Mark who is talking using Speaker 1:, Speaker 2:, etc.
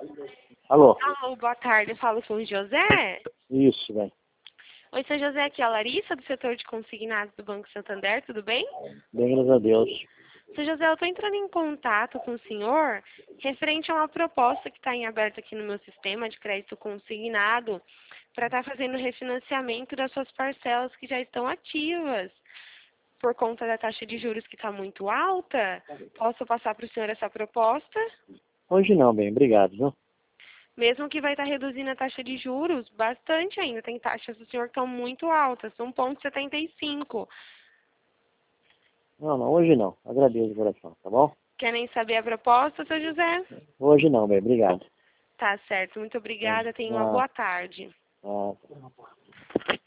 Speaker 1: Alô?
Speaker 2: Alô, boa tarde. Eu falo com o José.
Speaker 1: Isso, bem.
Speaker 2: Oi, seu José, aqui é a Larissa, do setor de consignados do Banco Santander, tudo bem?
Speaker 1: Bem, graças a Deus.
Speaker 2: Seu José, eu estou entrando em contato com o senhor referente a uma proposta que está em aberto aqui no meu sistema de crédito consignado para estar fazendo refinanciamento das suas parcelas que já estão ativas. Por conta da taxa de juros que está muito alta, posso passar para o senhor essa proposta?
Speaker 1: Hoje não, bem, obrigado, viu?
Speaker 2: Mesmo que vai estar reduzindo a taxa de juros bastante ainda. Tem taxas do senhor que estão muito altas, 1,75.
Speaker 1: Não, hoje não. Agradeço o coração, tá bom?
Speaker 2: Quer nem saber a proposta, seu José?
Speaker 1: Hoje não, bem, obrigado.
Speaker 2: Tá certo, muito obrigada. Tenha uma boa tarde.
Speaker 1: Ah,